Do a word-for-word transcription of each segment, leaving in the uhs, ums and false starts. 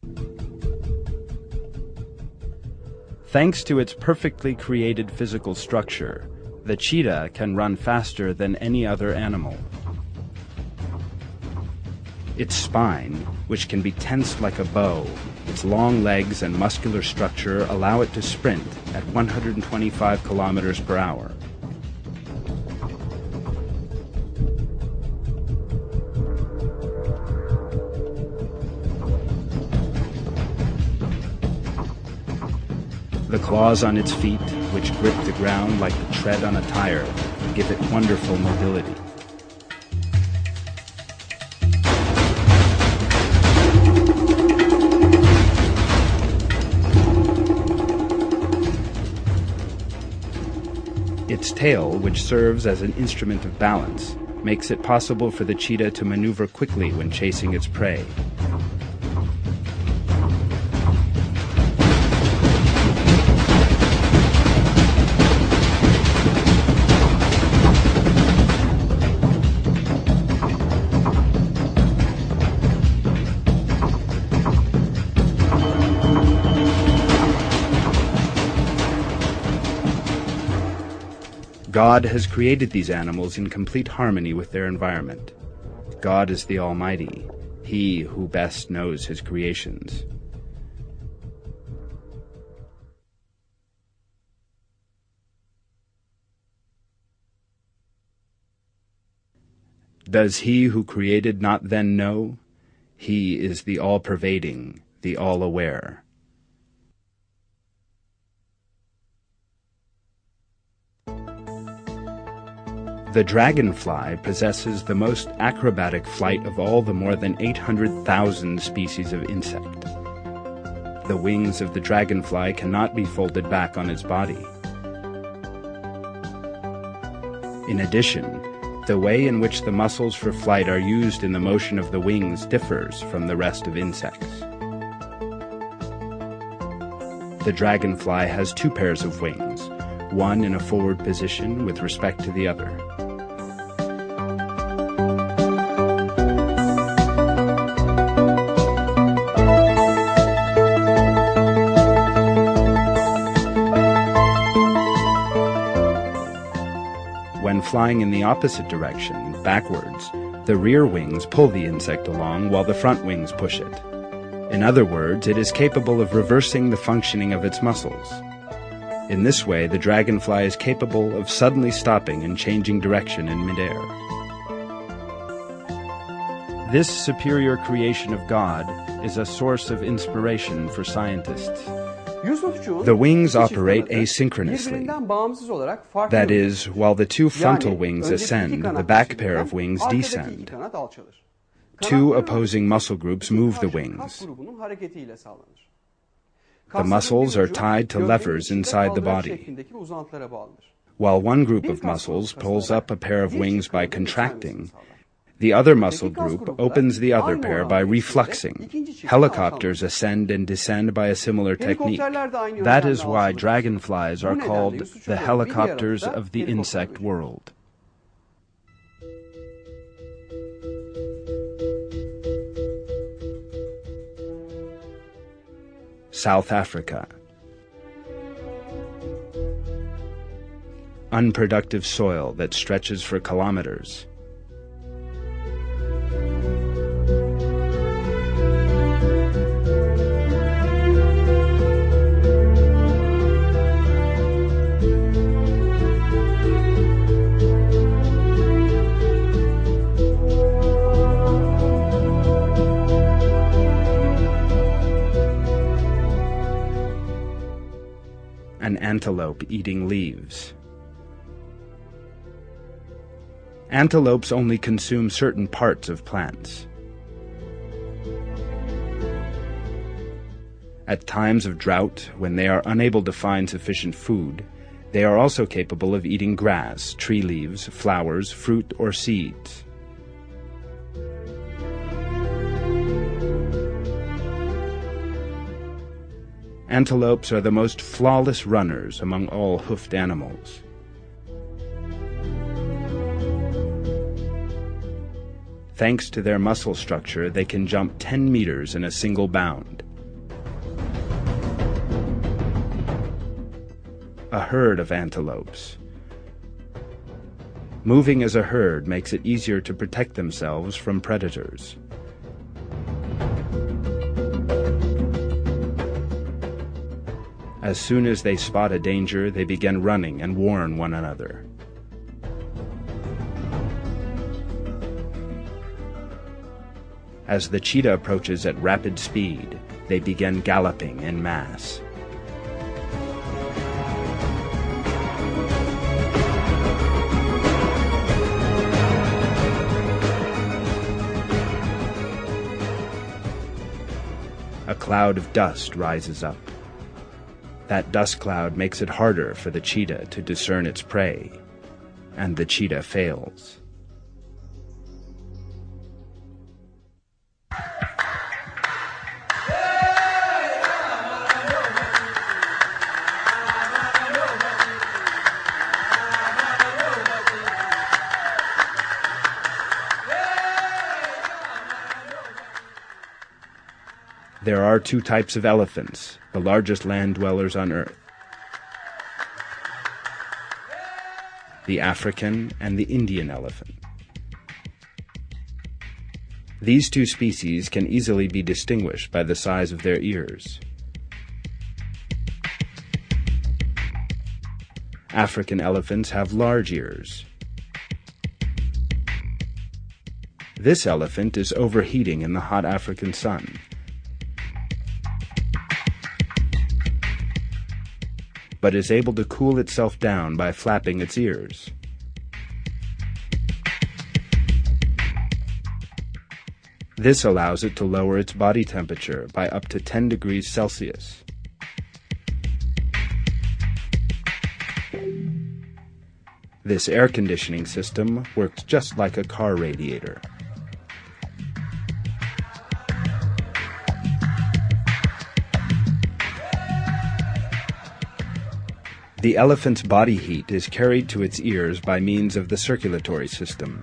Thanks to its perfectly created physical structure, the cheetah can run faster than any other animal. Its spine, which can be tensed like a bow, its long legs and muscular structure allow it to sprint at one hundred twenty-five kilometers per hour. The claws on its feet, which grip the ground like the tread on a tire, give it wonderful mobility. Its tail, which serves as an instrument of balance, makes it possible for the cheetah to maneuver quickly when chasing its prey. God has created these animals in complete harmony with their environment. God is the Almighty, He who best knows His creations. Does He who created not then know? He is the all-pervading, the all-aware. The dragonfly possesses the most acrobatic flight of all the more than eight hundred thousand species of insect. The wings of the dragonfly cannot be folded back on its body. In addition, the way in which the muscles for flight are used in the motion of the wings differs from the rest of insects. The dragonfly has two pairs of wings, one in a forward position with respect to the other. When flying in the opposite direction, backwards, the rear wings pull the insect along while the front wings push it. In other words, it is capable of reversing the functioning of its muscles. In this way, the dragonfly is capable of suddenly stopping and changing direction in midair. This superior creation of God is a source of inspiration for scientists. The wings operate asynchronously. That is, while the two frontal wings ascend, the back pair of wings descend. Two opposing muscle groups move the wings. The muscles are tied to levers inside the body. While one group of muscles pulls up a pair of wings by contracting, the other muscle group opens the other pair by refluxing. Helicopters ascend and descend by a similar technique. That is why dragonflies are called the helicopters of the insect world. South Africa. Unproductive soil that stretches for kilometers. An antelope eating leaves. Antelopes only consume certain parts of plants. At times of drought, when they are unable to find sufficient food, they are also capable of eating grass, tree leaves, flowers, fruit, or seeds. Antelopes are the most flawless runners among all hoofed animals. Thanks to their muscle structure, they can jump ten meters in a single bound. a herd of antelopes. Moving as a herd makes it easier to protect themselves from predators. As soon as they spot a danger, they begin running and warn one another. As the cheetah approaches at rapid speed, they begin galloping en masse. A cloud of dust rises up. That dust cloud makes it harder for the cheetah to discern its prey, and the cheetah fails. There are two types of elephants, the largest land dwellers on Earth: the African and the Indian elephant. These two species can easily be distinguished by the size of their ears. African elephants have large ears. This elephant is overheating in the hot African sun. But is able to cool itself down by flapping its ears. This allows it to lower its body temperature by up to ten degrees Celsius. This air conditioning system works just like a car radiator. The elephant's body heat is carried to its ears by means of the circulatory system.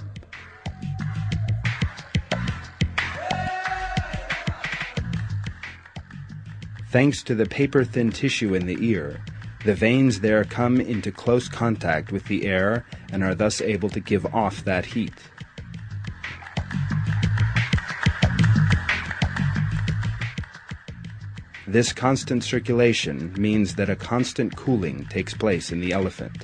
Thanks to the paper-thin tissue in the ear, the veins there come into close contact with the air and are thus able to give off that heat. This constant circulation means that a constant cooling takes place in the elephant.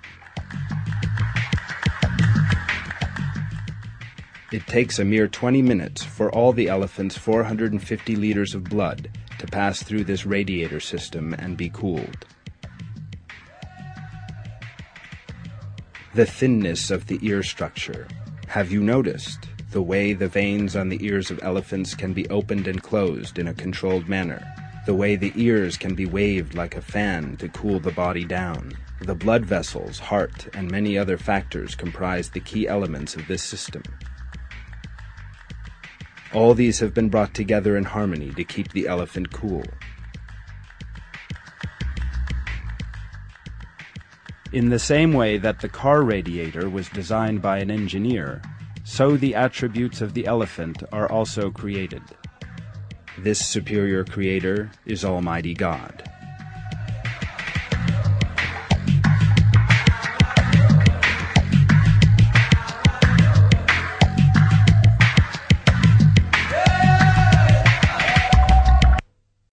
It takes a mere twenty minutes for all the elephant's four hundred fifty liters of blood to pass through this radiator system and be cooled. The thinness of the ear structure. Have you noticed the way the veins on the ears of elephants can be opened and closed in a controlled manner? The way the ears can be waved like a fan to cool the body down. The blood vessels, heart, and many other factors comprise the key elements of this system. All these have been brought together in harmony to keep the elephant cool. In the same way that the car radiator was designed by an engineer, so the attributes of the elephant are also created. This superior creator is Almighty God.